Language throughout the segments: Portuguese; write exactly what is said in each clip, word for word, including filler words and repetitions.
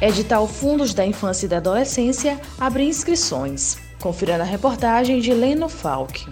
Edital Fundos da Infância e da Adolescência abre inscrições. Confira na reportagem de Leno Falck.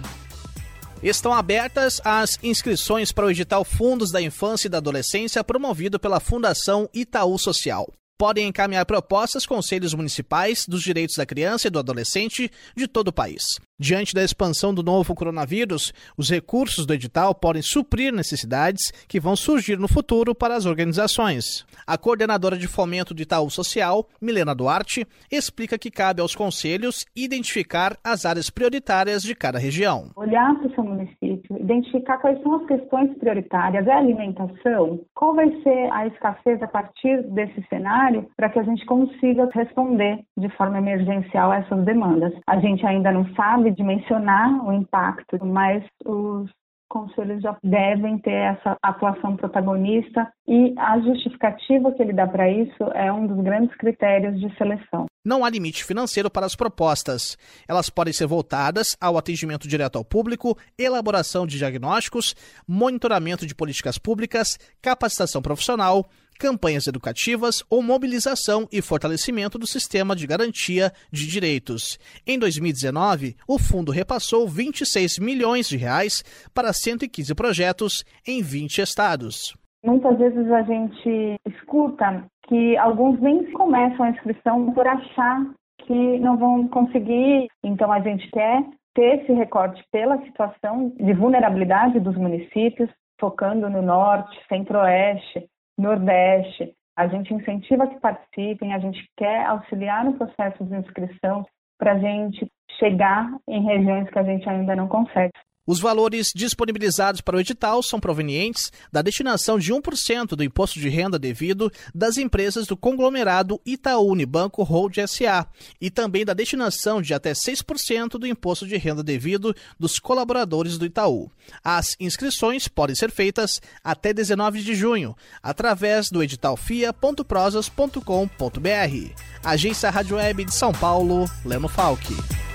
Estão abertas as inscrições para o edital Fundos da Infância e da Adolescência promovido pela Fundação Itaú Social. Podem encaminhar propostas conselhos municipais dos direitos da criança e do adolescente de todo o país. Diante da expansão do novo coronavírus, os recursos do edital podem suprir necessidades que vão surgir no futuro para as organizações. A coordenadora de fomento do Itaú Social, Milena Duarte, explica que cabe aos conselhos identificar as áreas prioritárias de cada região. Olhar para o seu município, identificar quais são as questões prioritárias. É a alimentação? Qual vai ser a escassez a partir desse cenário para que a gente consiga responder de forma emergencial a essas demandas? A gente ainda não sabe dimensionar o impacto, mas os conselhos já devem ter essa atuação protagonista e a justificativa que ele dá para isso é um dos grandes critérios de seleção. Não há limite financeiro para as propostas. Elas podem ser voltadas ao atendimento direto ao público, elaboração de diagnósticos, monitoramento de políticas públicas, capacitação profissional, campanhas educativas ou mobilização e fortalecimento do sistema de garantia de direitos. Em dois mil e dezenove, o fundo repassou vinte e seis milhões de reais para cento e quinze projetos em vinte estados. Muitas vezes a gente escuta que alguns nem começam a inscrição por achar que não vão conseguir. Então a gente quer ter esse recorte pela situação de vulnerabilidade dos municípios, focando no norte, centro-oeste, Nordeste. A gente incentiva que participem, a gente quer auxiliar no processo de inscrição para a gente chegar em regiões que a gente ainda não consegue. Os valores disponibilizados para o edital são provenientes da destinação de um por cento do imposto de renda devido das empresas do conglomerado Itaú Unibanco Hold S A e também da destinação de até seis por cento do imposto de renda devido dos colaboradores do Itaú. As inscrições podem ser feitas até dezenove de junho, através do edital f i a ponto prosas ponto com ponto b r. Agência Rádio Web de São Paulo, Leno Falck.